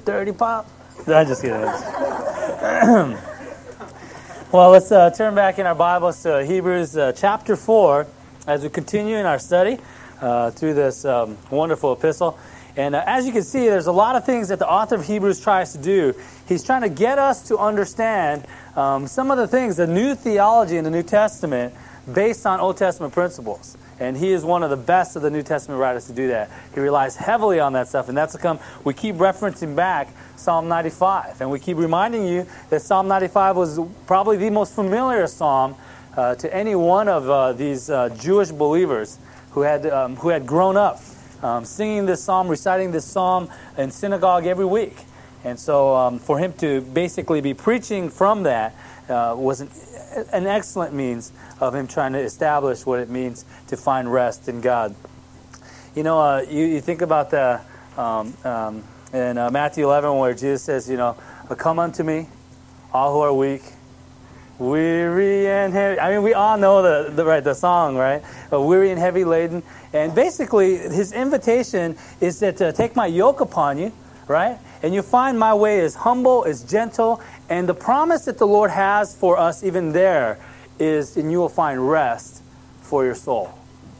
dirty pop. No, I'm just kidding. Well, let's turn back in our Bibles to Hebrews chapter 4 as we continue in our study through this wonderful epistle. And as you can see, there's a lot of things that the author of Hebrews tries to do. He's trying to get us to understand some of the things, the new theology in the New Testament based on Old Testament principles. And he is one of the best of the New Testament writers to do that. He relies heavily on that stuff. And that's come, we keep referencing back Psalm 95. And we keep reminding you that Psalm 95 was probably the most familiar psalm to any one of these Jewish believers who had grown up singing this psalm, reciting this psalm in synagogue every week. And so for him to basically be preaching from that was an excellent means of him trying to establish what it means to find rest in God. You know, you think about the in Matthew 11 where Jesus says, you know, come unto me, all who are weak, weary and heavy. I mean, we all know the song, right? Weary and heavy laden. And basically, his invitation is that take my yoke upon you, right? And you find my way is humble, is gentle, and the promise that the Lord has for us even there is, and you will find rest for your soul.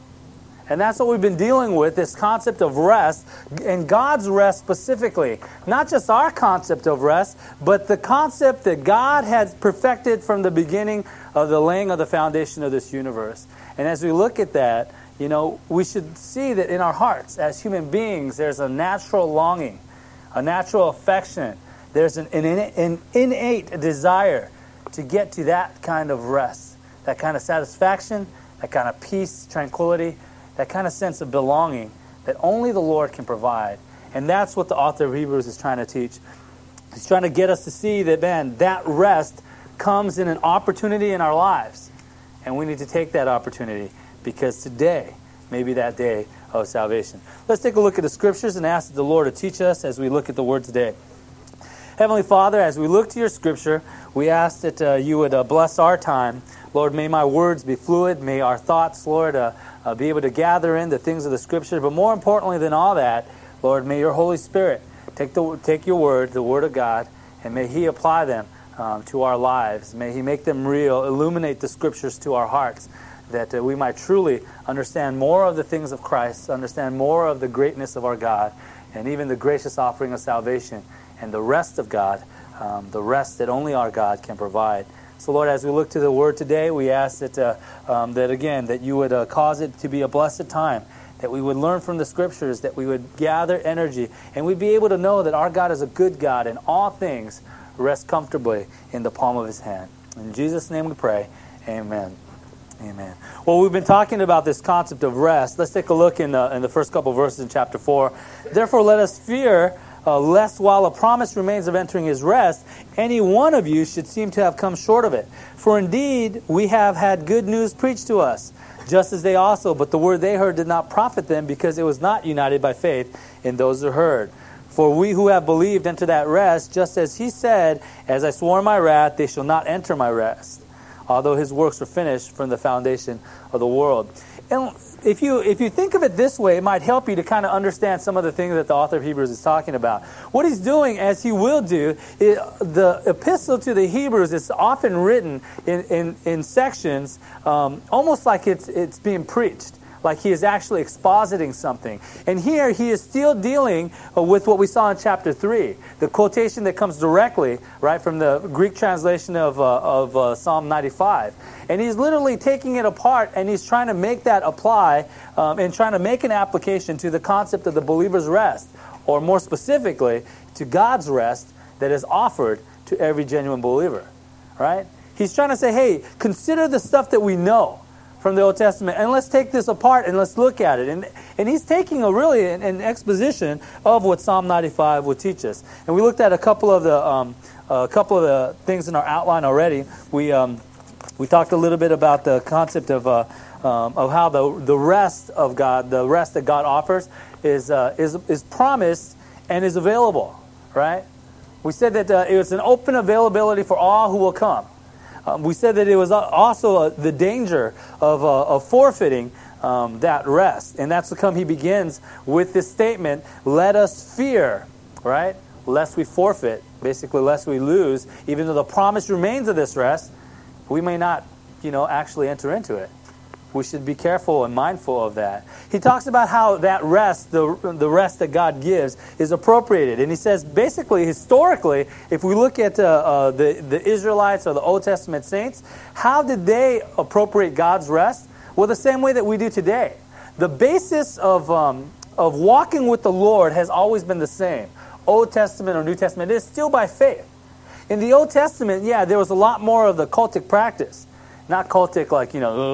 And that's what we've been dealing with, this concept of rest, and God's rest specifically. Not just our concept of rest, but the concept that God had perfected from the beginning of the laying of the foundation of this universe. And as we look at that, you know, we should see that in our hearts, as human beings, there's a natural longing, a natural affection. There's an innate desire to get to that kind of rest, that kind of satisfaction, that kind of peace, tranquility, that kind of sense of belonging that only the Lord can provide. And that's what the author of Hebrews is trying to teach. He's trying to get us to see that, man, that rest comes in an opportunity in our lives. And we need to take that opportunity because today may be that day of salvation. Let's take a look at the Scriptures and ask the Lord to teach us as we look at the Word today. Heavenly Father, as we look to your Scripture, we ask that you would bless our time. Lord, may my words be fluid. May our thoughts, Lord, be able to gather in the things of the Scripture. But more importantly than all that, Lord, may your Holy Spirit take your word, the Word of God, and may He apply them to our lives. May He make them real, illuminate the Scriptures to our hearts, that we might truly understand more of the things of Christ, understand more of the greatness of our God, and even the gracious offering of salvation, and the rest of God, the rest that only our God can provide. So, Lord, as we look to the Word today, we ask that again, that you would cause it to be a blessed time, that we would learn from the Scriptures, that we would gather energy, and we'd be able to know that our God is a good God, and all things rest comfortably in the palm of His hand. In Jesus' name we pray, amen. Amen. Well, we've been talking about this concept of rest. Let's take a look in the first couple verses in chapter 4. Therefore, let us fear, lest while a promise remains of entering His rest, any one of you should seem to have come short of it. For indeed, we have had good news preached to us, just as they also, but the word they heard did not profit them, because it was not united by faith in those who heard. For we who have believed enter that rest, just as He said, as I swore in my wrath, they shall not enter my rest, although His works were finished from the foundation of the world. And if you think of it this way, it might help you to kind of understand some of the things that the author of Hebrews is talking about. What he's doing, as he will do, the epistle to the Hebrews is often written in sections, almost like it's being preached, like he is actually expositing something. And here he is still dealing with what we saw in chapter 3, the quotation that comes directly right from the Greek translation of Psalm 95. And he's literally taking it apart, and he's trying to make that apply and trying to make an application to the concept of the believer's rest, or more specifically, to God's rest that is offered to every genuine believer. Right? He's trying to say, hey, consider the stuff that we know from the Old Testament, and let's take this apart and let's look at it. And he's taking an exposition of what Psalm 95 would teach us. And we looked at a couple of the things in our outline already. We talked a little bit about the concept of how the rest of God, the rest that God offers, is promised and is available. Right? We said that it was an open availability for all who will come. We said that it was also the danger of forfeiting that rest. And that's how come he begins with this statement, let us fear, right? lest we forfeit, basically lest we lose, even though the promise remains of this rest, we may not, actually enter into it. We should be careful and mindful of that. He talks about how that rest, the rest that God gives, is appropriated. And he says, basically, historically, if we look at the Israelites or the Old Testament saints, how did they appropriate God's rest? Well, the same way that we do today. The basis of walking with the Lord has always been the same. Old Testament or New Testament, it is still by faith. In the Old Testament, there was a lot more of the cultic practice. Not cultic like,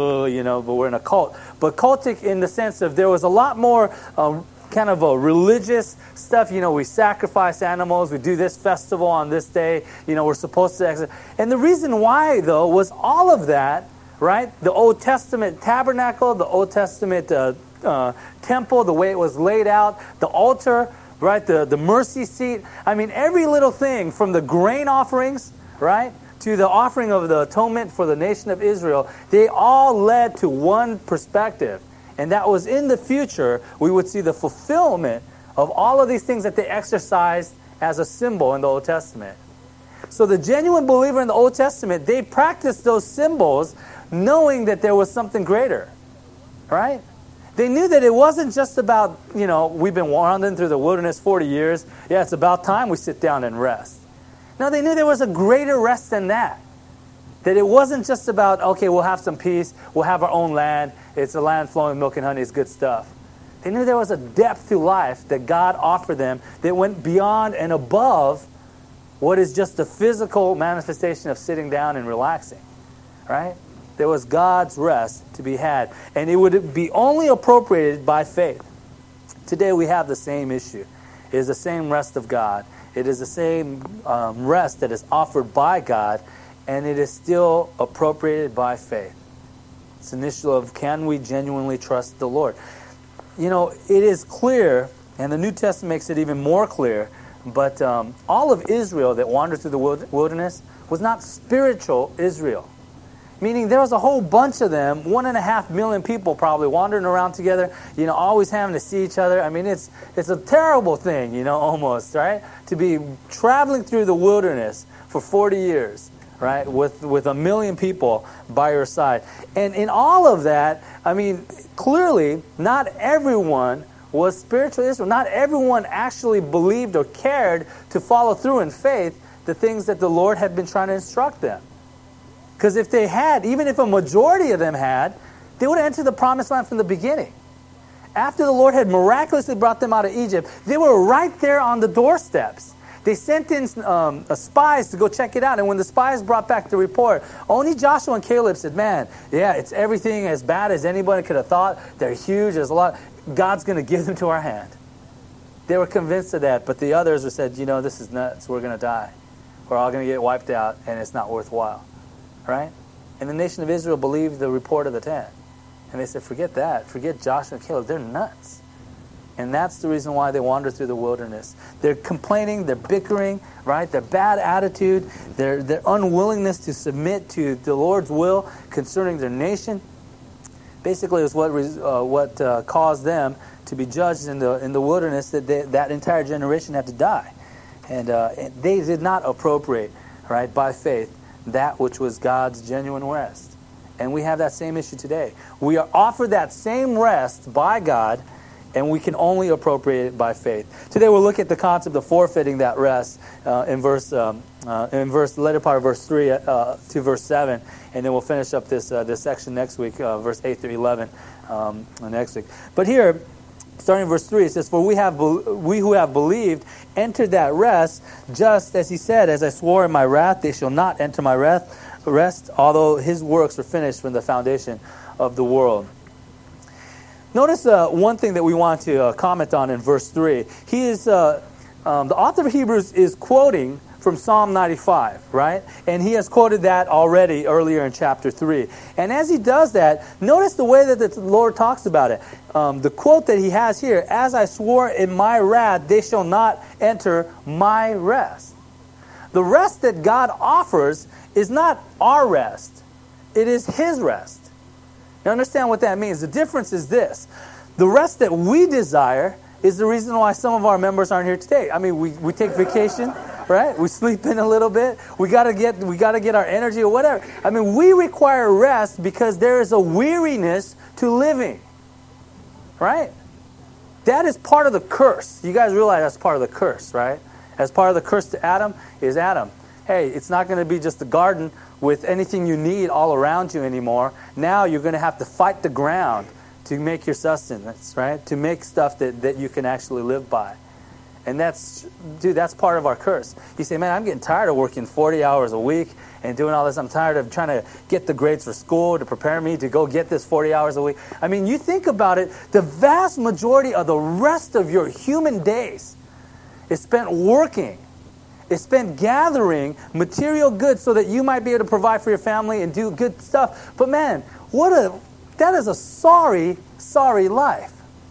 but we're in a cult. But cultic in the sense of there was a lot more kind of a religious stuff. We sacrifice animals. We do this festival on this day. We're supposed to exit. And the reason why, though, was all of that, right? The Old Testament tabernacle, the Old Testament temple, the way it was laid out, the altar, right? The mercy seat. I mean, every little thing from the grain offerings, right, to the offering of the atonement for the nation of Israel, they all led to one perspective. And that was in the future, we would see the fulfillment of all of these things that they exercised as a symbol in the Old Testament. So the genuine believer in the Old Testament, they practiced those symbols knowing that there was something greater, right? They knew that it wasn't just about, we've been wandering through the wilderness 40 years. Yeah, it's about time we sit down and rest. No, they knew there was a greater rest than that. That it wasn't just about, okay, we'll have some peace, we'll have our own land, it's a land flowing with milk and honey, it's good stuff. They knew there was a depth to life that God offered them that went beyond and above what is just the physical manifestation of sitting down and relaxing, right? There was God's rest to be had, and it would be only appropriated by faith. Today we have the same issue. It is the same rest of God. It is the same rest that is offered by God, and it is still appropriated by faith. It's an issue of, can we genuinely trust the Lord? It is clear, and the New Testament makes it even more clear, but all of Israel that wandered through the wilderness was not spiritual Israel. Meaning there was a whole bunch of them, 1.5 million people probably wandering around together, always having to see each other. I mean, it's a terrible thing, almost, right? To be traveling through the wilderness for 40 years, right? With 1 million people by your side. And in all of that, I mean, clearly, not everyone was spiritual Israel. Not everyone actually believed or cared to follow through in faith the things that the Lord had been trying to instruct them. Because if they had, even if a majority of them had, they would have entered the promised land from the beginning. After the Lord had miraculously brought them out of Egypt, they were right there on the doorsteps. They sent in spies to go check it out. And when the spies brought back the report, only Joshua and Caleb said, man, it's everything as bad as anybody could have thought. They're huge. There's a lot. God's going to give them to our hand. They were convinced of that. But the others said, this is nuts. We're going to die. We're all going to get wiped out, and it's not worthwhile. Right? And the nation of Israel believed the report of the 10. And they said, forget that. Forget Joshua and Caleb. They're nuts. And that's the reason why they wander through the wilderness. They're complaining, they're bickering, right? Their bad attitude, their unwillingness to submit to the Lord's will concerning their nation, basically is what caused them to be judged in the wilderness, that entire generation had to die. And they did not appropriate, right, by faith, that which was God's genuine rest. And we have that same issue today. We are offered that same rest by God, and we can only appropriate it by faith. Today we'll look at the concept of forfeiting that rest in the later part of verse 3 to verse 7, and then we'll finish up this section next week, verse 8 through 11 next week. But here, starting in verse 3, it says, "For we who have believed entered that rest, just as he said, as I swore in my wrath, they shall not enter my rest, although his works were finished from the foundation of the world." Notice one thing that we want to comment on in verse 3. The author of Hebrews is quoting from Psalm 95, right? And he has quoted that already earlier in chapter 3. And as he does that, notice the way that the Lord talks about it. The quote that he has here, "As I swore in my wrath, they shall not enter my rest." The rest that God offers is not our rest. It is his rest. Now understand what that means. The difference is this. The rest that we desire is the reason why some of our members aren't here today. I mean, we take vacation, right? We sleep in a little bit. We gotta get our energy or whatever. I mean, we require rest because there is a weariness to living, right? That is part of the curse. You guys realize that's part of the curse, right? As part of the curse to Adam is Adam. Hey, it's not going to be just a garden with anything you need all around you anymore. Now you're going to have to fight the ground to make your sustenance, right? To make stuff that you can actually live by. And that's part of our curse. You say, man, I'm getting tired of working 40 hours a week and doing all this. I'm tired of trying to get the grades for school to prepare me to go get this 40 hours a week. I mean, you think about it, the vast majority of the rest of your human days is spent working. It's spent gathering material goods so that you might be able to provide for your family and do good stuff. But man, that is a sorry, sorry life.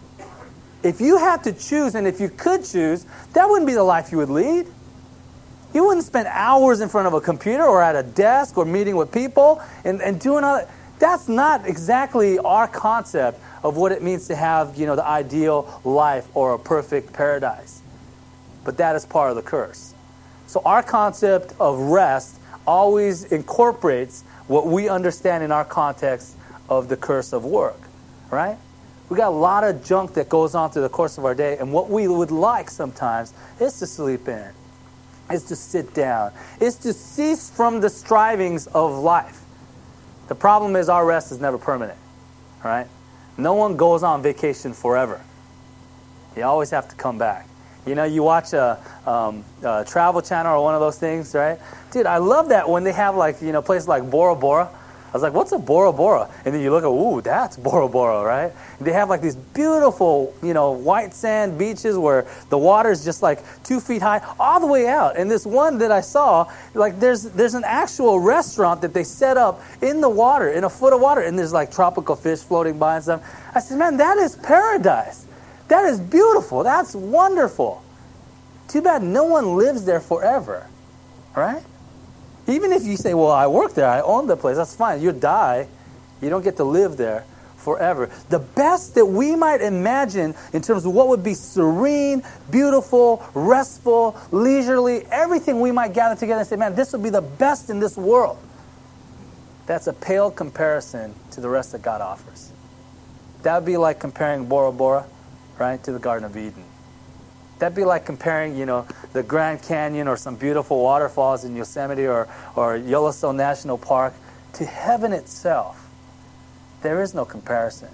If you had to choose, and if you could choose, that wouldn't be the life you would lead. You wouldn't spend hours in front of a computer or at a desk or meeting with people and doing all that. That's not exactly our concept of what it means to have, the ideal life or a perfect paradise. But that is part of the curse. So our concept of rest always incorporates what we understand in our context of the curse of work, right? We got a lot of junk that goes on through the course of our day, and what we would like sometimes is to sleep in, is to sit down, is to cease from the strivings of life. The problem is our rest is never permanent, right? No one goes on vacation forever. You always have to come back. You watch a Travel Channel or one of those things, right? Dude, I love that when they have places like Bora Bora. I was like, what's a Bora Bora? And then you look at, ooh, that's Bora Bora, right? And they have these beautiful, white sand beaches where the water is just 2 feet high all the way out. And this one that I saw, there's an actual restaurant that they set up in the water, in a foot of water. And there's tropical fish floating by and stuff. I said, man, that is paradise. That is beautiful. That's wonderful. Too bad no one lives there forever, right? Even if you say, well, I work there, I own the place, that's fine. You die. You don't get to live there forever. The best that we might imagine in terms of what would be serene, beautiful, restful, leisurely, everything we might gather together and say, man, this would be the best in this world. That's a pale comparison to the rest that God offers. That would be like comparing Bora Bora, right, to the Garden of Eden. That'd be like comparing, the Grand Canyon or some beautiful waterfalls in Yosemite or Yellowstone National Park to heaven itself. There is no comparison.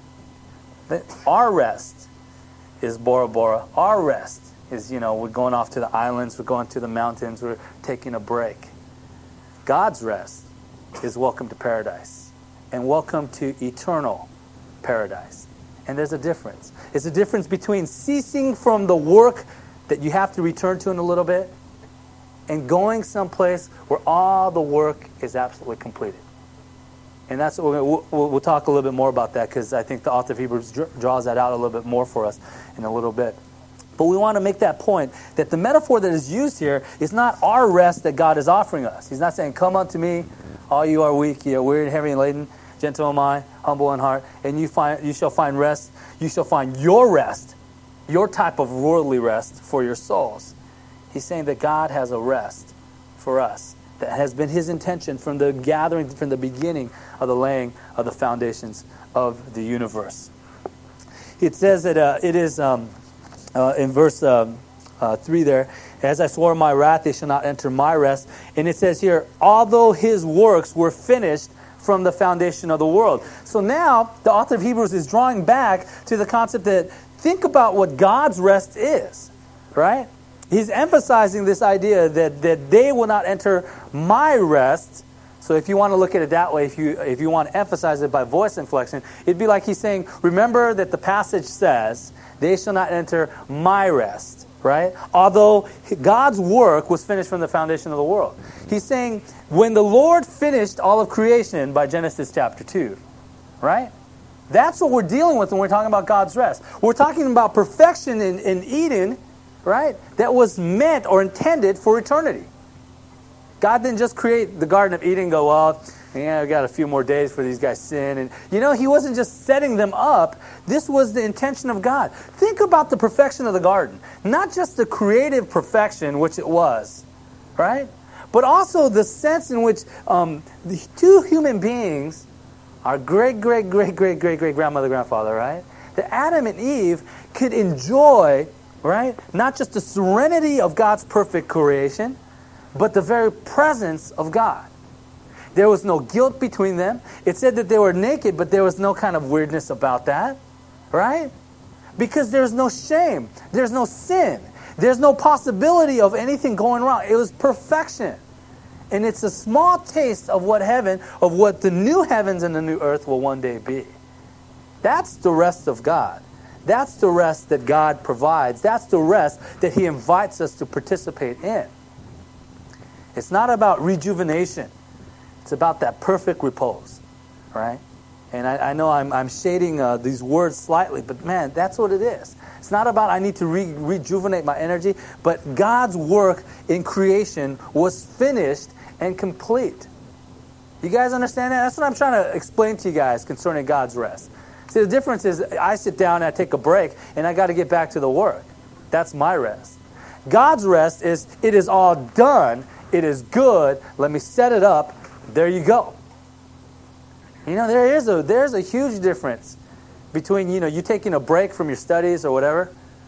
Our rest is Bora Bora. Our rest is, we're going off to the islands, we're going to the mountains, we're taking a break. God's rest is welcome to paradise and welcome to eternal paradise. And there's a difference. It's a difference between ceasing from the work that you have to return to in a little bit and going someplace where all the work is absolutely completed. And that's what we'll talk a little bit more about that because I think the author of Hebrews draws that out a little bit more for us in a little bit. But we want to make that point that the metaphor that is used here is not our rest that God is offering us. He's not saying, come unto me, all you are weak, you are weary and heavy and laden, gentle am I, humble in heart, and you shall find rest. You shall find your rest, your type of worldly rest for your souls. He's saying that God has a rest for us. That has been His intention from the gathering, from the beginning of the laying of the foundations of the universe. It says that it is in verse 3 there, as I swore in my wrath, they shall not enter my rest. And it says here, although His works were finished from the foundation of the world. So now, the author of Hebrews is drawing back to the concept that think about what God's rest is, right? He's emphasizing this idea that they will not enter my rest. So if you want to look at it that way, if you want to emphasize it by voice inflection, it'd be like he's saying, remember that the passage says, they shall not enter my rest, right? Although God's work was finished from the foundation of the world. He's saying, when the Lord finished all of creation by Genesis chapter 2, right? That's what we're dealing with when we're talking about God's rest. We're talking about perfection in Eden, right? That was meant or intended for eternity. God didn't just create the Garden of Eden and go, well, yeah, we got a few more days for these guys sin. And, he wasn't just setting them up. This was the intention of God. Think about the perfection of the garden. Not just the creative perfection, which it was, right? But also the sense in which the two human beings, our great-great-great-great-great-great-grandmother, grandfather, right? That Adam and Eve could enjoy, right? Not just the serenity of God's perfect creation, but the very presence of God. There was no guilt between them. It said that they were naked, but there was no kind of weirdness about that, right? Because there's no shame. There's no sin. There's no possibility of anything going wrong. It was perfection. And it's a small taste of what the new heavens and the new earth will one day be. That's the rest of God. That's the rest that God provides. That's the rest that He invites us to participate in. It's not about rejuvenation. It's about that perfect repose, right? And I know I'm shading these words slightly, but man, that's what it is. It's not about I need to rejuvenate my energy, but God's work in creation was finished and complete. You guys understand that? That's what I'm trying to explain to you guys concerning God's rest. See, the difference is I sit down and I take a break, and I got to get back to the work. That's my rest. God's rest is, it is all done. It is good. Let me set it up. There you go. There's a huge difference between, you taking a break from your studies or whatever,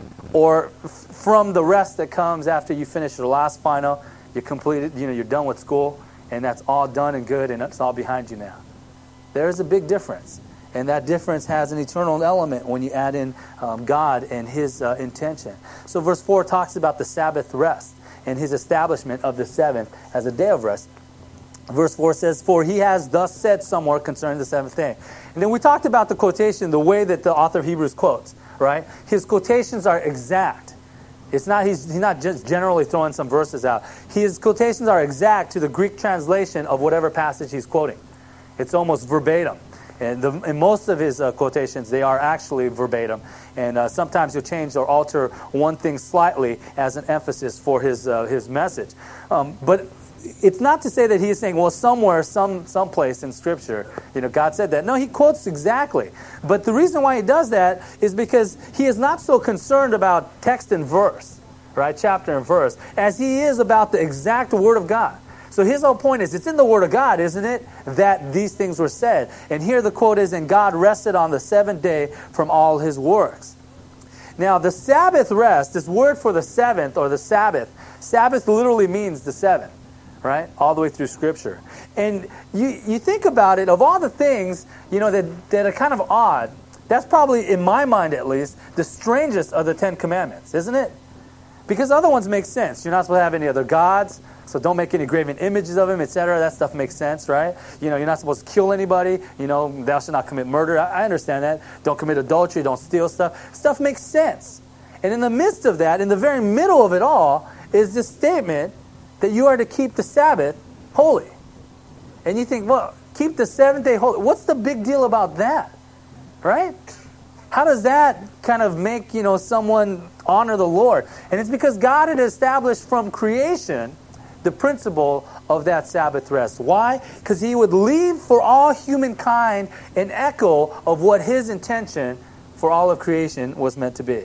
or from the rest that comes after you finish your last final, you completed, you're done with school, and that's all done and good, and it's all behind you now. There's a big difference. And that difference has an eternal element when you add in God and His intention. So verse 4 talks about the Sabbath rest and His establishment of the seventh as a day of rest. Verse 4 says, "For He has thus said somewhere concerning the seventh day." And then we talked about the quotation, the way that the author of Hebrews quotes, right? His quotations are exact. He's not just generally throwing some verses out. His quotations are exact to the Greek translation of whatever passage he's quoting. It's almost verbatim. And in most of his quotations, they are actually verbatim. And sometimes he'll change or alter one thing slightly as an emphasis for his message. But it's not to say that he is saying, well, somewhere, someplace in Scripture, God said that. No, he quotes exactly. But the reason why he does that is because he is not so concerned about text and verse, right, chapter and verse, as he is about the exact Word of God. So his whole point is, it's in the Word of God, isn't it, that these things were said. And here the quote is, "And God rested on the seventh day from all His works." Now, the Sabbath rest, this word for the seventh or the Sabbath literally means the seventh. Right? All the way through Scripture. And you think about it, of all the things, that are kind of odd, that's probably, in my mind at least, the strangest of the Ten Commandments, isn't it? Because other ones make sense. You're not supposed to have any other gods, so don't make any graven images of Him, etc. That stuff makes sense, right? You're not supposed to kill anybody. Thou shalt not commit murder. I understand that. Don't commit adultery. Don't steal stuff. Stuff makes sense. And in the midst of that, in the very middle of it all, is this statement that you are to keep the Sabbath holy. And you think, well, keep the seventh day holy. What's the big deal about that? Right? How does that kind of make, someone honor the Lord? And it's because God had established from creation the principle of that Sabbath rest. Why? Because He would leave for all humankind an echo of what His intention for all of creation was meant to be.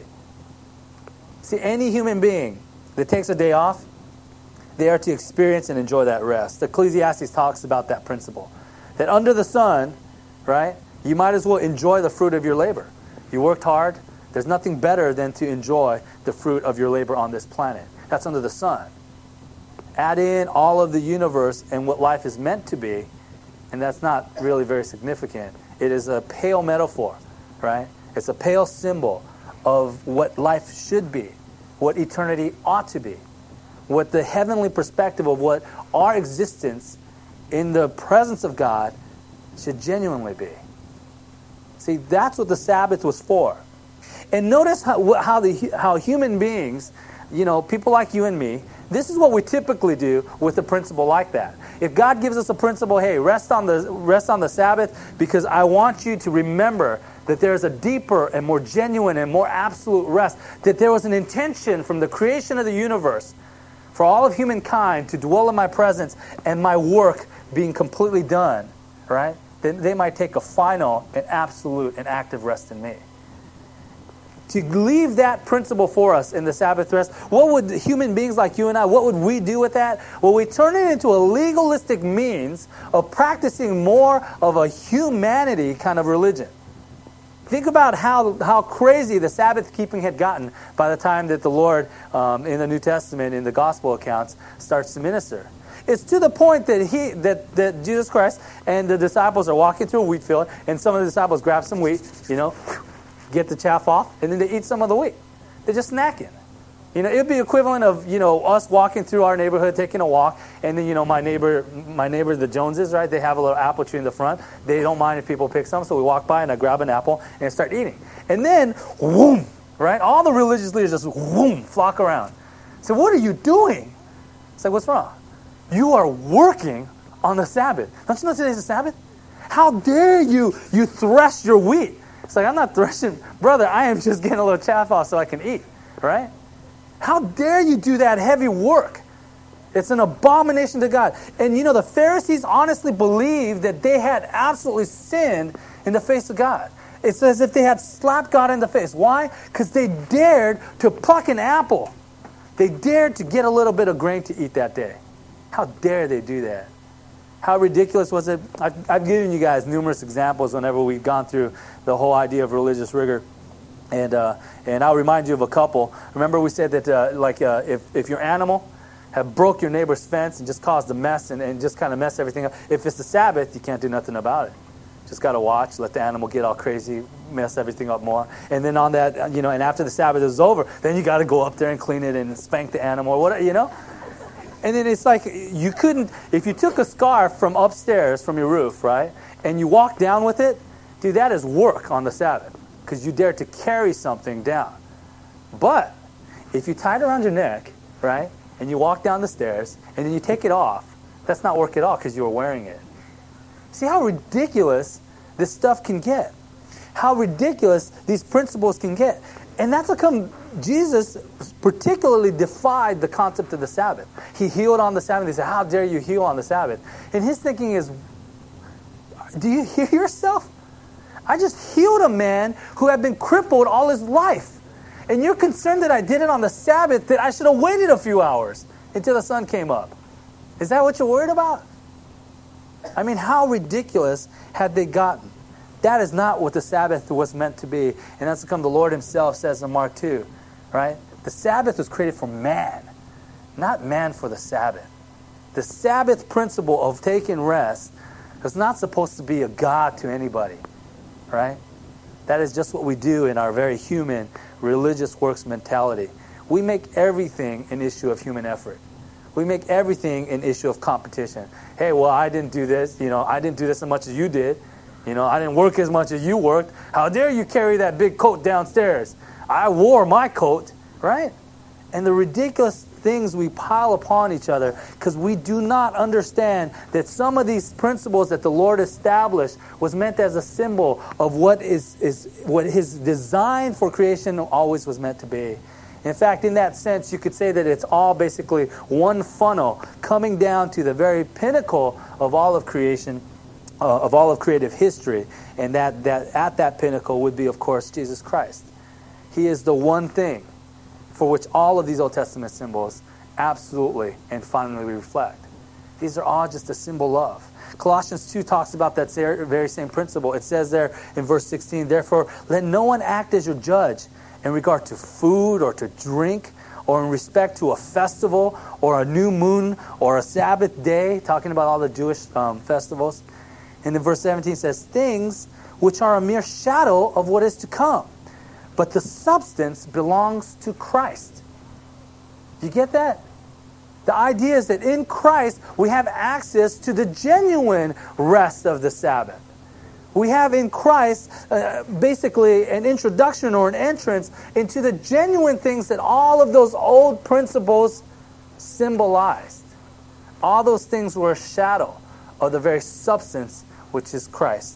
See, any human being that takes a day off, they are to experience and enjoy that rest. Ecclesiastes talks about that principle. That under the sun, right, you might as well enjoy the fruit of your labor. You worked hard. There's nothing better than to enjoy the fruit of your labor on this planet. That's under the sun. Add in all of the universe and what life is meant to be, and that's not really very significant. It is a pale metaphor, right? It's a pale symbol of what life should be, what eternity ought to be, what the heavenly perspective of what our existence in the presence of God should genuinely be. See, that's what the Sabbath was for. And notice how human beings, people like you and me, this is what we typically do with a principle like that. If God gives us a principle, hey, rest on the Sabbath, because I want you to remember that there is a deeper and more genuine and more absolute rest, that there was an intention from the creation of the universe for all of humankind to dwell in my presence and my work being completely done, right? Then they might take a final and absolute and active rest in me. To leave that principle for us in the Sabbath rest, what would human beings like you and I, what would we do with that? Well, we turn it into a legalistic means of practicing more of a humanity kind of religion. Think about how crazy the Sabbath keeping had gotten by the time that the Lord, in the New Testament, in the gospel accounts, starts to minister. It's to the point that that Jesus Christ and the disciples are walking through a wheat field, and some of the disciples grab some wheat, get the chaff off, and then they eat some of the wheat. They're just snacking. It would be equivalent of, us walking through our neighborhood, taking a walk, and then, my neighbor, the Joneses, right? They have a little apple tree in the front. They don't mind if people pick some, so we walk by and I grab an apple and I start eating. And then, whoom, right? All the religious leaders just, whoom, flock around. So what are you doing? It's like, what's wrong? You are working on the Sabbath. Don't you know today's the Sabbath? How dare you thresh your wheat? It's like, I'm not threshing. Brother, I am just getting a little chaff off so I can eat, right? How dare you do that heavy work? It's an abomination to God. And the Pharisees honestly believed that they had absolutely sinned in the face of God. It's as if they had slapped God in the face. Why? Because they dared to pluck an apple. They dared to get a little bit of grain to eat that day. How dare they do that? How ridiculous was it? I've given you guys numerous examples whenever we've gone through the whole idea of religious rigor. And I'll remind you of a couple. Remember we said that if your animal had broke your neighbor's fence and just caused a mess and just kind of messed everything up, if it's the Sabbath, you can't do nothing about it. Just got to watch, let the animal get all crazy, mess everything up more. And then on that, and after the Sabbath is over, then you got to go up there and clean it and spank the animal or whatever, And then it's like you couldn't, if you took a scarf from upstairs from your roof, right, and you walked down with it, dude, that is work on the Sabbath because you dared to carry something down. But if you tie it around your neck, right, and you walk down the stairs and then you take it off, that's not work at all because you were wearing it. See how ridiculous this stuff can get. How ridiculous these principles can get. And that's how come Jesus particularly defied the concept of the Sabbath. He healed on the Sabbath. He said, how dare you heal on the Sabbath? And his thinking is, do you hear yourself? I just healed a man who had been crippled all his life. And you're concerned that I did it on the Sabbath, that I should have waited a few hours until the sun came up. Is that what you're worried about? I mean, how ridiculous had they gotten? That is not what the Sabbath was meant to be. And that's come the Lord himself says in Mark 2, right? The Sabbath was created for man, not man for the Sabbath. The Sabbath principle of taking rest is not supposed to be a god to anybody, right? That is just what we do in our very human religious works mentality. We make everything an issue of human effort. We make everything an issue of competition. Hey, well, I didn't do this. I didn't do this as much as you did. I didn't work as much as you worked. How dare you carry that big coat downstairs? I wore my coat, right? And the ridiculous things we pile upon each other because we do not understand that some of these principles that the Lord established was meant as a symbol of what his design for creation always was meant to be. In fact, in that sense, you could say that it's all basically one funnel coming down to the very pinnacle of all of creation, of all of creative history. And that at that pinnacle would be, of course, Jesus Christ. He is the one thing for which all of these Old Testament symbols absolutely and finally reflect. These are all just a symbol of. Colossians 2 talks about that very same principle. It says there in verse 16, therefore, let no one act as your judge in regard to food or to drink or in respect to a festival or a new moon or a Sabbath day, talking about all the Jewish festivals. And then verse 17 says, things which are a mere shadow of what is to come, but the substance belongs to Christ. You get that? The idea is that in Christ we have access to the genuine rest of the Sabbath. We have in Christ basically an introduction or an entrance into the genuine things that all of those old principles symbolized. All those things were a shadow of the very substance which is Christ.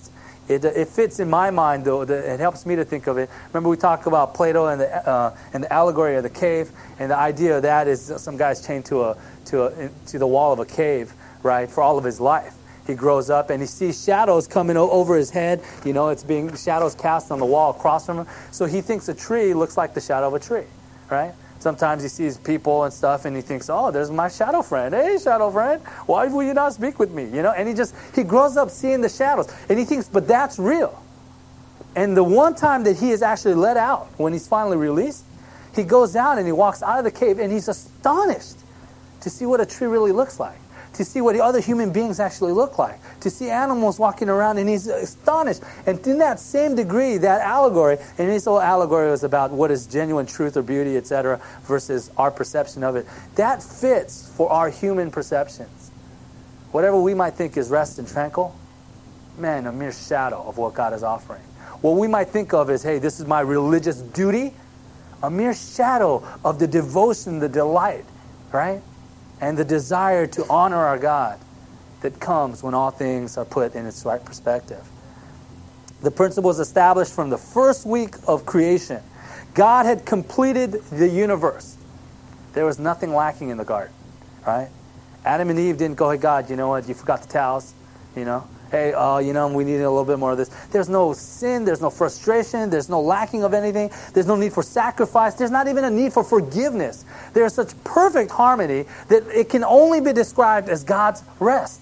It fits in my mind, though. It helps me to think of it. Remember, we talked about Plato and the allegory of the cave, and the idea of that is some guy's chained to the wall of a cave, right, for all of his life. He grows up and he sees shadows coming over his head. It's being shadows cast on the wall across from him. So he thinks a tree looks like the shadow of a tree, right? Sometimes he sees people and stuff and he thinks, oh, there's my shadow friend. Hey, shadow friend, why will you not speak with me? And he grows up seeing the shadows. And he thinks, but that's real. And the one time that he is actually let out, when he's finally released, he goes out and he walks out of the cave and he's astonished to see what a tree really looks like, to see what the other human beings actually look like, to see animals walking around, and he's astonished. And in that same degree, that allegory, and his whole allegory was about what is genuine truth or beauty, etc., versus our perception of it, that fits for our human perceptions. Whatever we might think is rest and tranquil, man, a mere shadow of what God is offering. What we might think of as, hey, this is my religious duty, a mere shadow of the devotion, the delight, right? And the desire to honor our God that comes when all things are put in its right perspective. The principle was established from the first week of creation. God had completed the universe. There was nothing lacking in the garden, right? Adam and Eve didn't go, hey, God, you know what? You forgot the towels, Hey, we need a little bit more of this. There's no sin. There's no frustration. There's no lacking of anything. There's no need for sacrifice. There's not even a need for forgiveness. There's such perfect harmony that it can only be described as God's rest.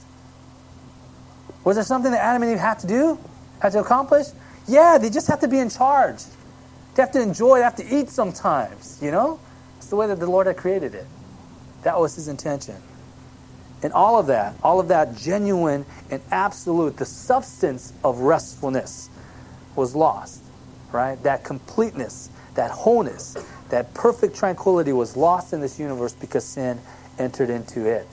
Was there something that Adam and Eve had to do? Had to accomplish? Yeah, they just have to be in charge. They have to enjoy. They have to eat sometimes, It's the way that the Lord had created it. That was His intention. And all of that genuine and absolute, the substance of restfulness was lost, right? That completeness, that wholeness, that perfect tranquility was lost in this universe because sin entered into it.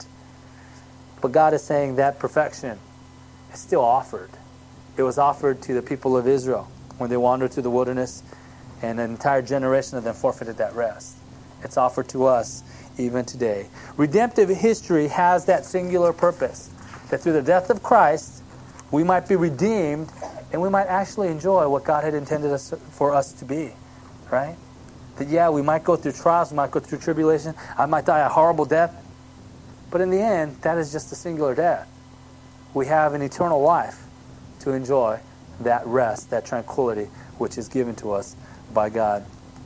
But God is saying that perfection is still offered. It was offered to the people of Israel when they wandered through the wilderness, and an entire generation of them forfeited that rest. It's offered to us even today. Redemptive history has that singular purpose, that through the death of Christ, we might be redeemed and we might actually enjoy what God had intended for us to be, right? That, we might go through trials, we might go through tribulation, I might die a horrible death, but in the end, that is just a singular death. We have an eternal life to enjoy that rest, that tranquility, which is given to us by God.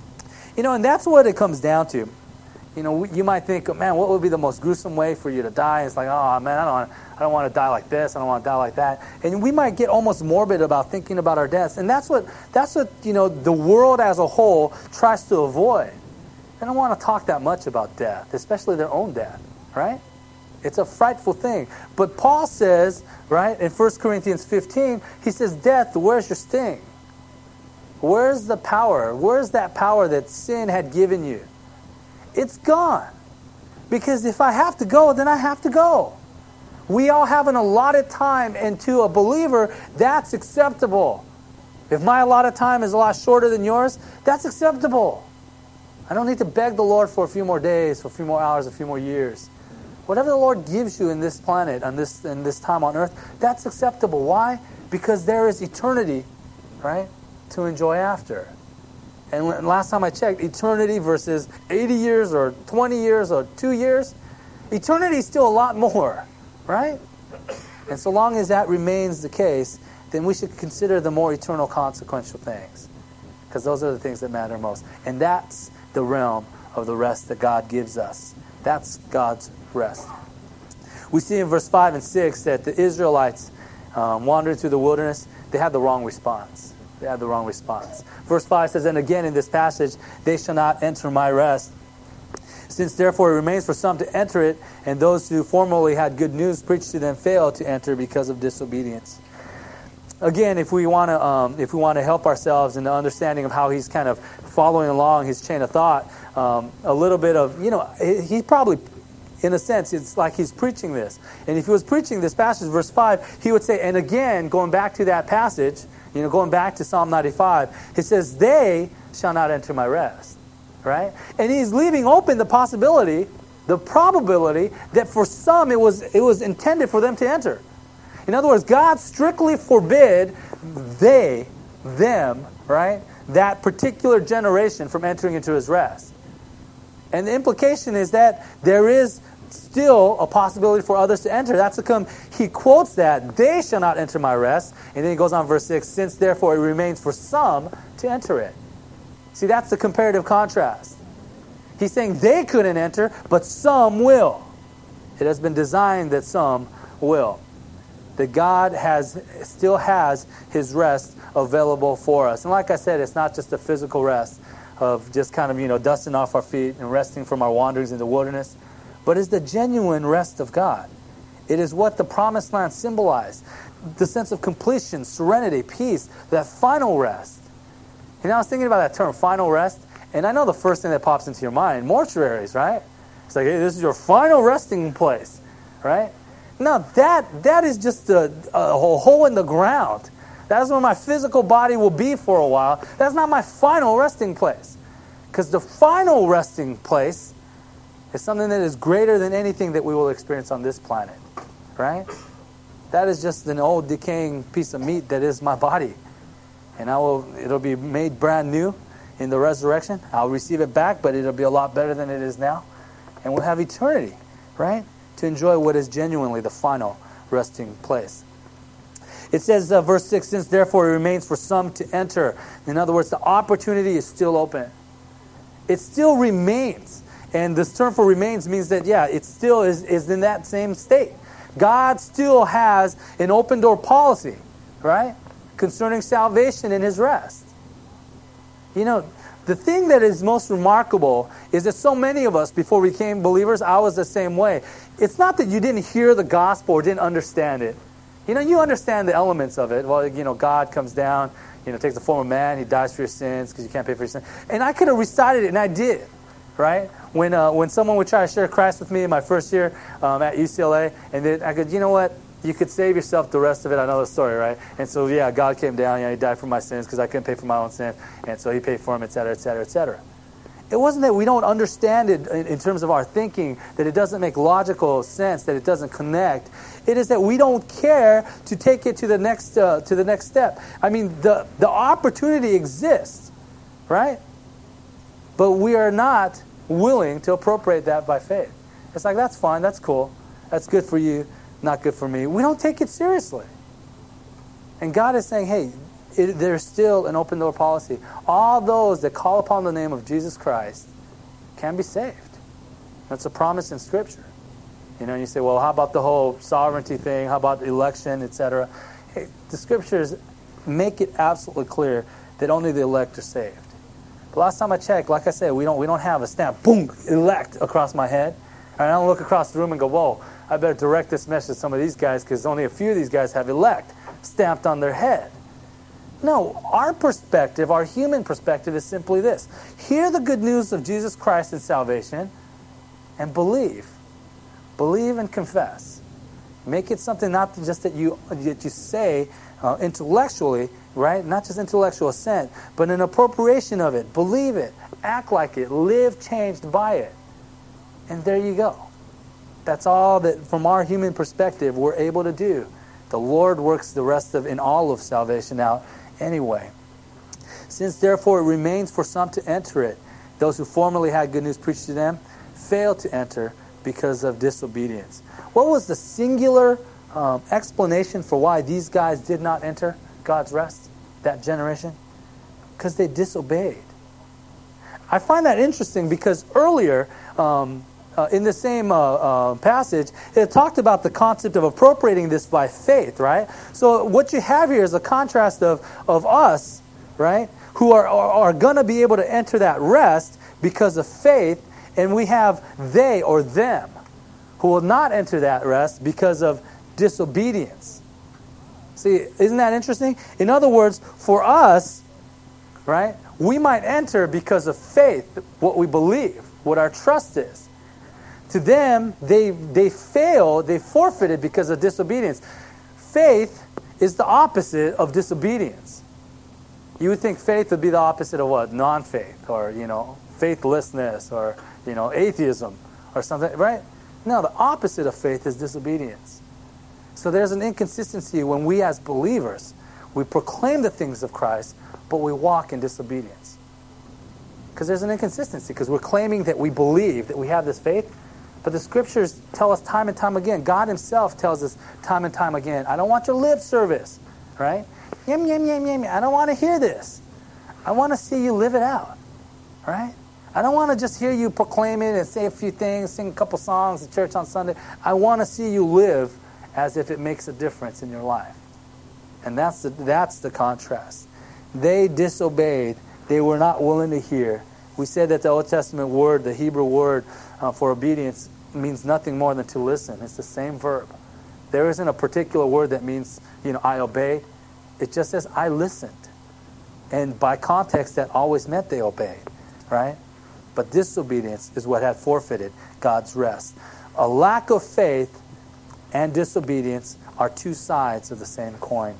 And that's what it comes down to. You might think, man, what would be the most gruesome way for you to die? It's like, oh, man, I don't want to die like this. I don't want to die like that. And we might get almost morbid about thinking about our deaths. And that's what the world as a whole tries to avoid. They don't want to talk that much about death, especially their own death, right? It's a frightful thing. But Paul says, right, in 1 Corinthians 15, he says, death, where's your sting? Where's the power? Where's that power that sin had given you? It's gone. Because if I have to go, then I have to go. We all have an allotted time, and to a believer, that's acceptable. If my allotted time is a lot shorter than yours, that's acceptable. I don't need to beg the Lord for a few more days, for a few more hours, a few more years. Whatever the Lord gives you in this planet, in this time on earth, that's acceptable. Why? Because there is eternity, right, to enjoy after. And last time I checked, eternity versus 80 years or 20 years or 2 years, eternity is still a lot more, right? And so long as that remains the case, then we should consider the more eternal consequential things, because those are the things that matter most. And that's the realm of the rest that God gives us. That's God's rest. We see in verse 5 and 6 that the Israelites wandering through the wilderness, they had the wrong response. They had the wrong response. Verse 5 says, and again in this passage, they shall not enter my rest. Since therefore it remains for some to enter it, and those who formerly had good news preached to them fail to enter because of disobedience. Again, if we want to help ourselves in the understanding of how he's kind of following along his chain of thought, a little bit of, he probably, in a sense, it's like he's preaching this. And if he was preaching this passage, verse 5, he would say, and again, going back to that passage, going back to Psalm 95, he says, they shall not enter my rest, right? And he's leaving open the possibility, the probability, that for some it was intended for them to enter. In other words, God strictly forbid them, right, that particular generation from entering into his rest. And the implication is that there is still a possibility for others to enter. That's how he quotes that, they shall not enter my rest. And then he goes on verse 6, since therefore it remains for some to enter it. See, that's the comparative contrast. He's saying they couldn't enter, but some will. It has been designed that some will. That God still has his rest available for us. And like I said, it's not just a physical rest of just kind of, dusting off our feet and resting from our wanderings in the wilderness, but it's the genuine rest of God. It is what the promised land symbolized. The sense of completion, serenity, peace, that final rest. I was thinking about that term, final rest, and I know the first thing that pops into your mind, mortuaries, right? It's like, hey, this is your final resting place, right? No, that is just a hole in the ground. That's where my physical body will be for a while. That's not my final resting place. Because the final resting place is something that is greater than anything that we will experience on this planet, right? That is just an old decaying piece of meat that is my body. And it'll be made brand new in the resurrection. I'll receive it back, but it'll be a lot better than it is now. And we'll have eternity, right? To enjoy what is genuinely the final resting place. It says, verse 6, since therefore it remains for some to enter. In other words, the opportunity is still open. It still remains. And this term for remains means that, it still is in that same state. God still has an open door policy, right? Concerning salvation and his rest. The thing that is most remarkable is that so many of us, before we became believers, I was the same way. It's not that you didn't hear the gospel or didn't understand it. You understand the elements of it. Well, God comes down, takes the form of man, he dies for your sins because you can't pay for your sins. And I could have recited it, and I did, right? When someone would try to share Christ with me in my first year at UCLA, and then I could, you know what? You could save yourself the rest of it. I know the story, right? And so, God came down, he died for my sins because I couldn't pay for my own sin, and so he paid for them, et cetera, et cetera, et cetera. It wasn't that we don't understand it in terms of our thinking, that it doesn't make logical sense, that it doesn't connect. It is that we don't care to take it to the next step. I mean, the opportunity exists, right? But we are not willing to appropriate that by faith. It's like, that's fine, that's cool, that's good for you, not good for me. We don't take it seriously. And God is saying, hey, there's still an open door policy. All those that call upon the name of Jesus Christ can be saved. That's a promise in Scripture. And you say, well, how about the whole sovereignty thing? How about election, etc.? Hey, the Scriptures make it absolutely clear that only the elect are saved. The last time I checked, like I said, we don't have a stamp, boom, elect across my head. And I don't look across the room and go, whoa, I better direct this message to some of these guys because only a few of these guys have elect stamped on their head. No, our perspective, our human perspective is simply this. Hear the good news of Jesus Christ and salvation and believe. Believe and confess. Make it something not just that you say intellectually, right? Not just intellectual assent, but an appropriation of it. Believe it. Act like it. Live changed by it. And there you go. That's all that, from our human perspective, we're able to do. The Lord works the rest in all of salvation out anyway. Since therefore it remains for some to enter it, those who formerly had good news preached to them failed to enter because of disobedience. What was the singular explanation for why these guys did not enter God's rest, that generation? Because they disobeyed. I find that interesting because earlier in the same passage, it talked about the concept of appropriating this by faith, right? So what you have here is a contrast of us, right, who are going to be able to enter that rest because of faith, and we have they or them who will not enter that rest because of disobedience. See, isn't that interesting? In other words, for us, right, we might enter because of faith, what we believe, what our trust is. To them, they failed, they forfeited because of disobedience. Faith is the opposite of disobedience. You would think faith would be the opposite of what? Non-faith, or, faithlessness, or, atheism, or something, right? No, the opposite of faith is disobedience. So there's an inconsistency when we as believers, we proclaim the things of Christ, but we walk in disobedience. Because there's an inconsistency, because we're claiming that we believe, that we have this faith, but the scriptures tell us time and time again, God himself tells us time and time again, I don't want your lip service, right? Yum, yum, yum, yum, I don't want to hear this. I want to see you live it out, right? I don't want to just hear you proclaim it and say a few things, sing a couple songs at church on Sunday. I want to see you live as if it makes a difference in your life. And that's the contrast. They disobeyed. They were not willing to hear. We said that the Old Testament word, the Hebrew word for obedience, means nothing more than to listen. It's the same verb. There isn't a particular word that means, I obeyed. It just says, I listened. And by context, that always meant they obeyed, right? But disobedience is what had forfeited God's rest. A lack of faith and disobedience are two sides of the same coin.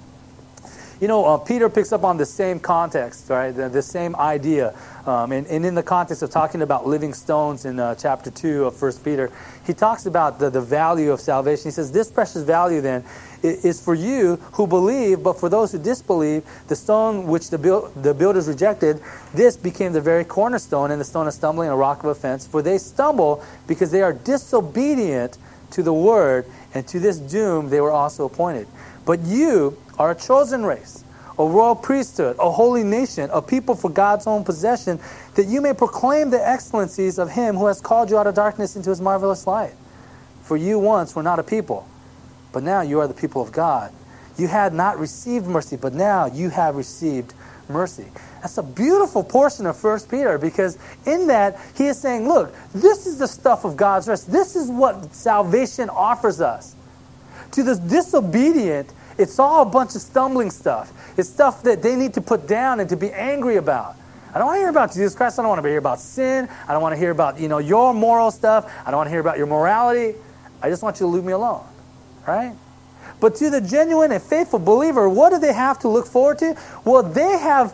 Peter picks up on the same context, right? The same idea. And in the context of talking about living stones in chapter 2 of 1 Peter, he talks about the value of salvation. He says, this precious value then is for you who believe, but for those who disbelieve, the stone which the builders rejected, this became the very cornerstone and the stone of stumbling and a rock of offense. For they stumble because they are disobedient to the word, and to this doom they were also appointed. But you are a chosen race, a royal priesthood, a holy nation, a people for God's own possession, that you may proclaim the excellencies of him who has called you out of darkness into his marvelous light. For you once were not a people, but now you are the people of God. You had not received mercy, but now you have received mercy. That's a beautiful portion of 1 Peter, because in that he is saying, look, this is the stuff of God's rest. This is what salvation offers us. To the disobedient, it's all a bunch of stumbling stuff. It's stuff that they need to put down and to be angry about. I don't want to hear about Jesus Christ. I don't want to hear about sin. I don't want to hear about, your moral stuff. I don't want to hear about your morality. I just want you to leave me alone, right? But to the genuine and faithful believer, what do they have to look forward to? Well, they have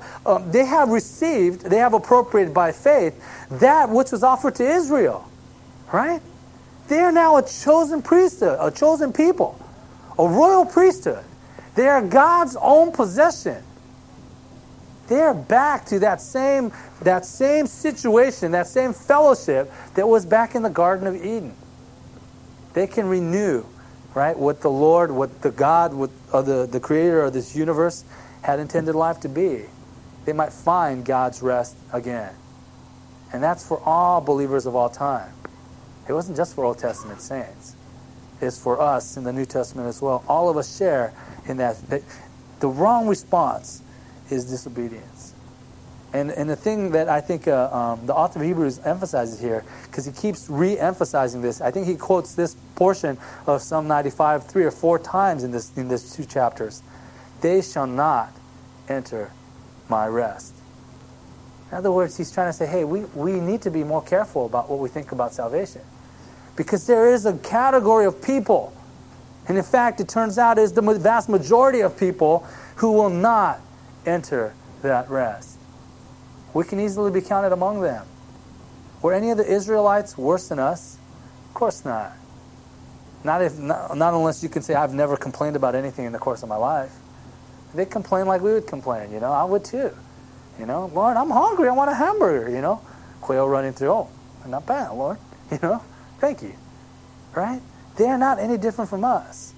appropriated by faith that which was offered to Israel, right? They are now a chosen priesthood, a chosen people, a royal priesthood. They are God's own possession. They are back to that same situation, that same fellowship that was back in the Garden of Eden. They can renew, right, what the Lord, what the God, the creator of this universe had intended life to be. They might find God's rest again. And that's for all believers of all time. It wasn't just for Old Testament saints. It's for us in the New Testament as well. All of us share in that. The wrong response is disobedience. And the thing that I think the author of Hebrews emphasizes here, because he keeps re-emphasizing this, I think he quotes this portion of Psalm 95 3 or 4 times in these 2 chapters. They shall not enter my rest. In other words, he's trying to say, hey, we need to be more careful about what we think about salvation. Because there is a category of people, and in fact, it turns out it is the vast majority of people who will not enter that rest. We can easily be counted among them. Were any of the Israelites worse than us? Of course not. Not unless you can say, I've never complained about anything in the course of my life. They complain like we would complain, I would too. Lord, I'm hungry, I want a hamburger, Quail running through, not bad, Lord, thank you, right? They are not any different from us.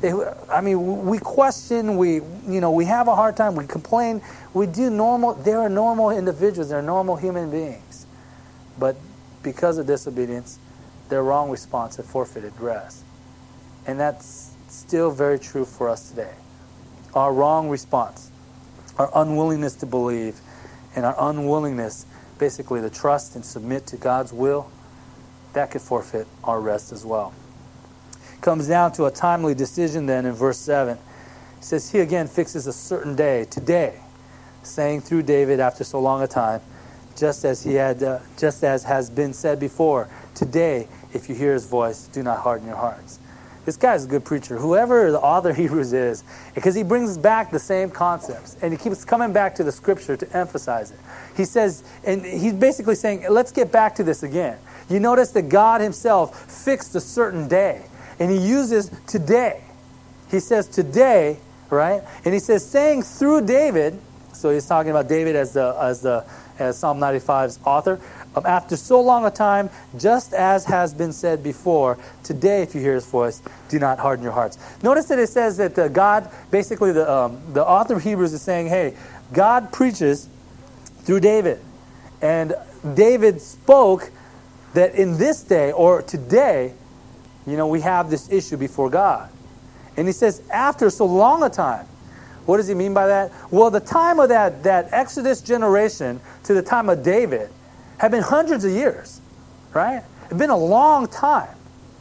We question, we have a hard time, we complain, we do normal, they are normal individuals, they're normal human beings. But because of disobedience, their wrong response had forfeited rest. And that's still very true for us today. Our wrong response, our unwillingness to believe, and our unwillingness basically to trust and submit to God's will, that could forfeit our rest as well. Comes down to a timely decision then in verse 7. It says, he again fixes a certain day, today, saying through David after so long a time, just as has been said before, today, if you hear his voice, do not harden your hearts. This guy's a good preacher, whoever the author of Hebrews is, because he brings back the same concepts, and he keeps coming back to the scripture to emphasize it. He says, and he's basically saying, let's get back to this again. You notice that God himself fixed a certain day, and he uses today. he says today, right? And he says saying through David, so he's talking about David as Psalm 95's author, after so long a time, just as has been said before, today if you hear his voice, do not harden your hearts. Notice that it says that God, basically the author of Hebrews is saying, hey, God preaches through David. And David spoke that in this day, or today, we have this issue before God. And he says, after so long a time. What does he mean by that? Well, the time of that Exodus generation to the time of David had been hundreds of years, right? It had been a long time.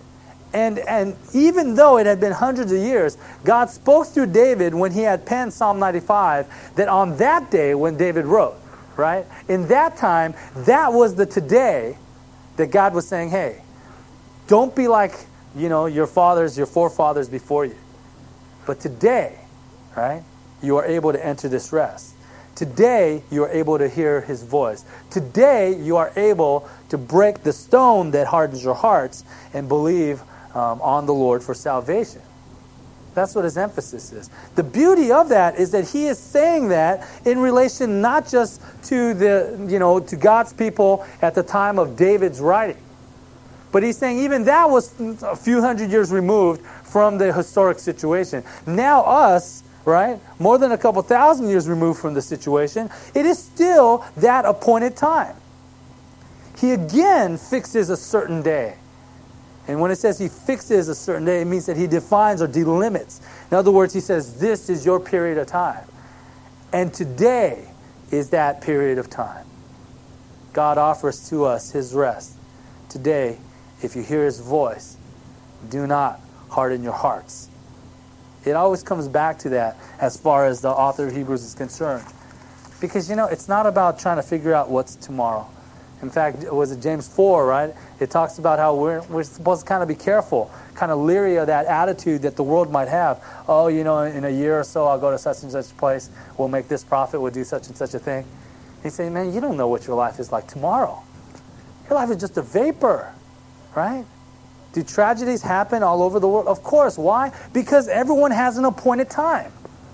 And even though it had been hundreds of years, God spoke through David when he had penned Psalm 95, that on that day when David wrote, right? In that time, that was the today that God was saying, hey, don't be like, your forefathers before you. But today, right, you are able to enter this rest. Today, you are able to hear his voice. Today, you are able to break the stone that hardens your hearts and believe on the Lord for salvation. That's what his emphasis is. The beauty of that is that he is saying that in relation not just to to God's people at the time of David's writing, but he's saying even that was a few hundred years removed from the historic situation. Now us, right, more than a couple thousand years removed from the situation, it is still that appointed time. He again fixes a certain day. And when it says he fixes a certain day, it means that he defines or delimits. In other words, he says, this is your period of time. And today is that period of time. God offers to us his rest. Today, if you hear his voice, do not harden your hearts. It always comes back to that as far as the author of Hebrews is concerned. Because, it's not about trying to figure out what's tomorrow. In fact, was it James 4, right? It talks about how we're supposed to kind of be careful, kind of leery of that attitude that the world might have. Oh, in a year or so, I'll go to such and such place. We'll make this profit. We'll do such and such a thing. He's saying, man, you don't know what your life is like tomorrow. Your life is just a vapor, right? Do tragedies happen all over the world? Of course. Why? Because everyone has an appointed time.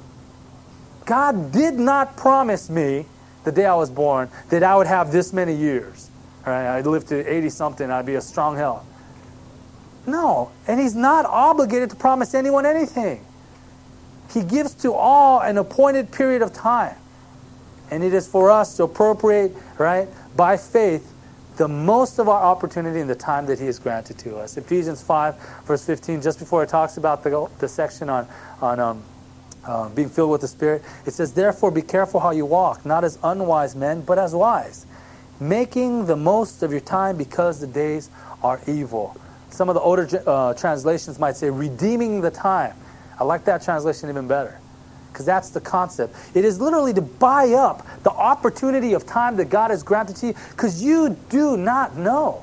God did not promise me the day I was born that I would have this many years. Right? I'd live to 80-something. I'd be a strong health. No. And he's not obligated to promise anyone anything. He gives to all an appointed period of time. And it is for us to appropriate, right, by faith, the most of our opportunity in the time that he has granted to us. Ephesians 5, verse 15, just before it talks about the section on being filled with the Spirit, it says, therefore be careful how you walk, not as unwise men, but as wise, making the most of your time because the days are evil. Some of the older translations might say, redeeming the time. I like that translation even better, because that's the concept. It is literally to buy up the opportunity of time that God has granted to you, because you do not know.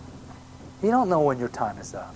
You don't know when your time is up.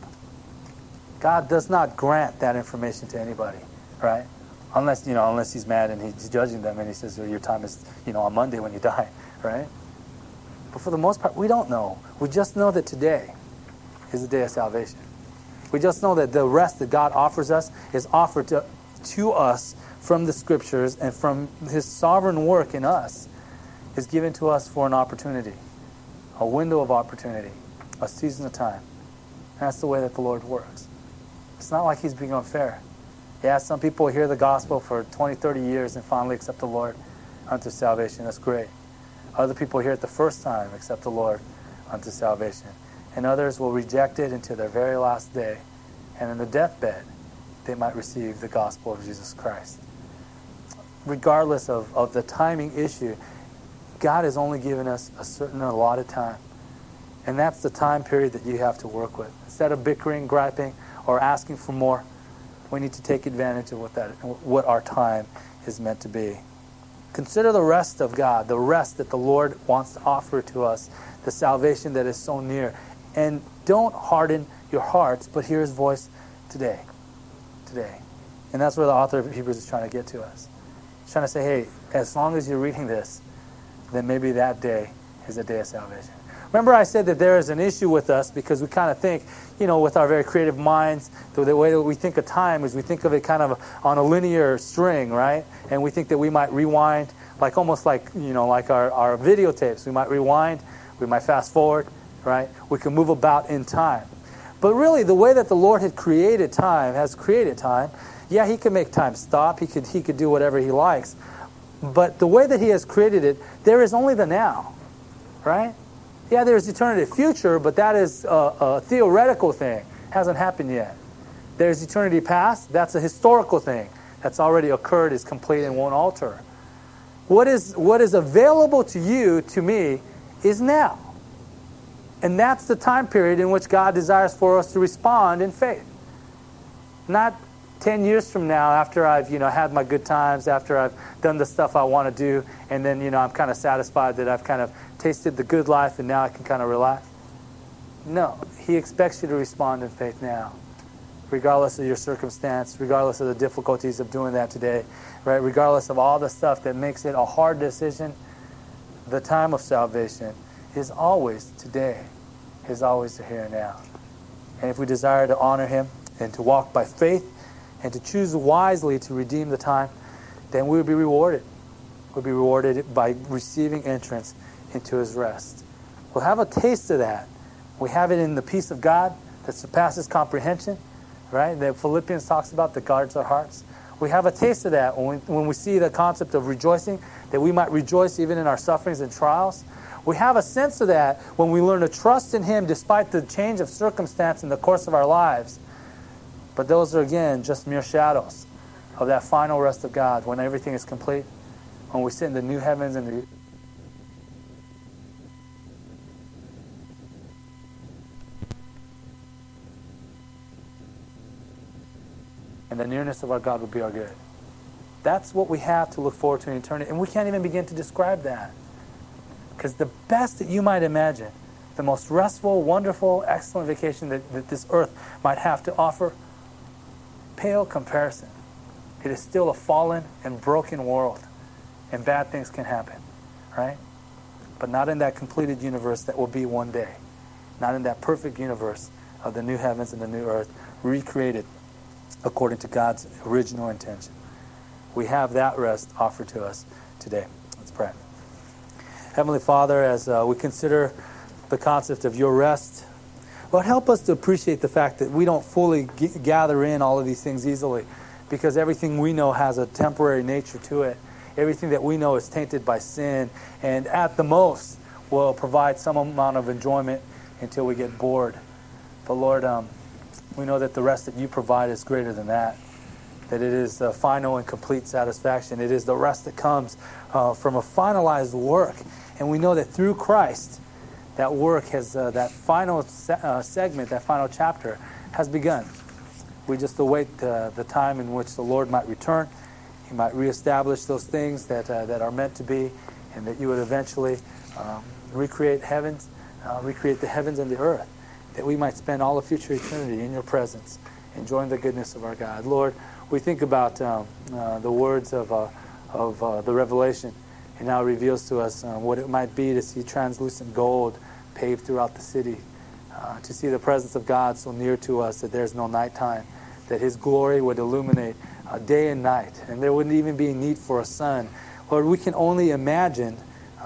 God does not grant that information to anybody, right? Unless he's mad and he's judging them and he says, well, your time is, on Monday when you die, right? But for the most part, we don't know. We just know that today is the day of salvation. We just know that the rest that God offers us is offered to us from the Scriptures, and from his sovereign work in us is given to us for an opportunity, a window of opportunity, a season of time. And that's the way that the Lord works. It's not like he's being unfair. Yeah, some people hear the gospel for 20, 30 years and finally accept the Lord unto salvation. That's great. Other people hear it the first time, accept the Lord unto salvation. And others will reject it until their very last day. And in the deathbed, they might receive the gospel of Jesus Christ. Regardless of the timing issue, God has only given us a certain allotted time. And that's the time period that you have to work with. Instead of bickering, griping, or asking for more, we need to take advantage of what our time is meant to be. Consider the rest of God, the rest that the Lord wants to offer to us, the salvation that is so near. And don't harden your hearts, but hear his voice today. Today. And that's where the author of Hebrews is trying to get to us. He's trying to say, hey, as long as you're reading this, then maybe that day is a day of salvation. Remember I said that there is an issue with us because we kind of think, with our very creative minds, the way that we think of time is we think of it kind of on a linear string, right? And we think that we might rewind, almost like our videotapes. We might rewind, we might fast forward, right? We can move about in time. But really, the way that the Lord has created time, yeah, He can make time stop. He could do whatever He likes. But the way that He has created it, there is only the now, right? Yeah, there's eternity future, but that is a theoretical thing. Hasn't happened yet. There's eternity past. That's a historical thing. That's already occurred, is complete, and won't alter. What is available to you, to me, is now. And that's the time period in which God desires for us to respond in faith. Not 10 years from now, after I've had my good times, after I've done the stuff I want to do, and then I'm kind of satisfied that I've kind of tasted the good life and now I can kind of relax. No, He expects you to respond in faith now, regardless of your circumstance, regardless of the difficulties of doing that today, right? Regardless of all the stuff that makes it a hard decision. The time of salvation is always today, is always the here and now. And if we desire to honor Him and to walk by faith and to choose wisely to redeem the time, then we will be rewarded. We'll be rewarded by receiving entrance into His rest. We'll have a taste of that. We have it in the peace of God that surpasses comprehension, right? That Philippians talks about, that guards our hearts. We have a taste of that when we see the concept of rejoicing, that we might rejoice even in our sufferings and trials. We have a sense of that when we learn to trust in Him despite the change of circumstance in the course of our lives. But those are, again, just mere shadows of that final rest of God when everything is complete, when we sit in the new heavens and the... and the nearness of our God will be our good. That's what we have to look forward to in eternity. And we can't even begin to describe that. Because the best that you might imagine, the most restful, wonderful, excellent vacation that this earth might have to offer, pale comparison. It is still a fallen and broken world, and bad things can happen, right? But not in that completed universe that will be one day. Not in that perfect universe of the new heavens and the new earth, recreated according to God's original intention. We have that rest offered to us today. Let's pray. Heavenly Father, as we consider the concept of your rest, Lord, help us to appreciate the fact that we don't fully gather in all of these things easily, because everything we know has a temporary nature to it. Everything that we know is tainted by sin, and at the most will provide some amount of enjoyment until we get bored. But Lord, we know that the rest that you provide is greater than that. That it is the final and complete satisfaction. It is the rest that comes from a finalized work. And we know that through Christ, that work has, that final segment, that final chapter has begun. We just await the time in which the Lord might return. He might reestablish those things that are meant to be, and that you would eventually recreate the heavens and the earth, that we might spend all of future eternity in your presence, enjoying the goodness of our God. Lord, we think about the words of the Revelation, and now it reveals to us what it might be to see translucent gold paved throughout the city, to see the presence of God so near to us that there's no nighttime, that His glory would illuminate day and night, and there wouldn't even be a need for a sun. Lord, we can only imagine,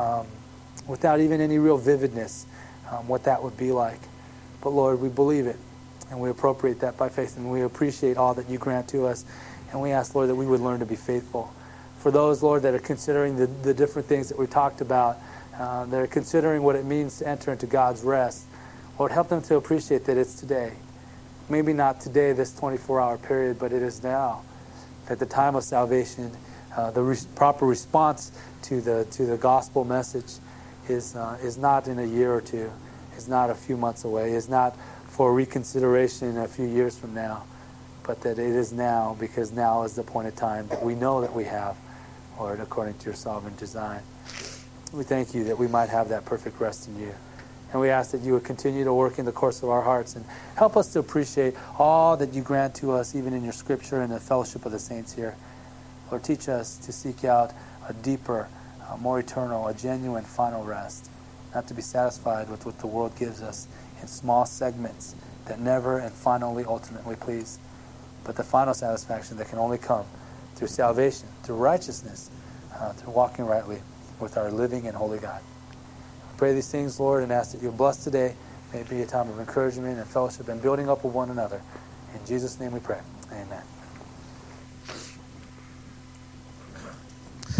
without even any real vividness, what that would be like. But Lord, we believe it, and we appropriate that by faith, and we appreciate all that you grant to us, and we ask, Lord, that we would learn to be faithful. For those, Lord, that are considering the different things that we talked about, that are considering what it means to enter into God's rest, Lord, help them to appreciate that it's today. Maybe not today, this 24-hour period, but it is now. At the time of salvation, the proper response to the gospel message is not in a year or two, is not a few months away, is not for reconsideration a few years from now, but that it is now, because now is the point of time that we know that we have, Lord, according to your sovereign design. We thank you that we might have that perfect rest in you. And we ask that you would continue to work in the course of our hearts and help us to appreciate all that you grant to us, even in your scripture and the fellowship of the saints here. Lord, teach us to seek out a deeper, more eternal, a genuine final rest. not to be satisfied with what the world gives us in small segments that never and finally, ultimately please, but the final satisfaction that can only come through salvation, through righteousness, through walking rightly with our living and holy God. I pray these things, Lord, and ask that you'll bless today. May it be a time of encouragement and fellowship and building up of one another. In Jesus' name we pray. Amen.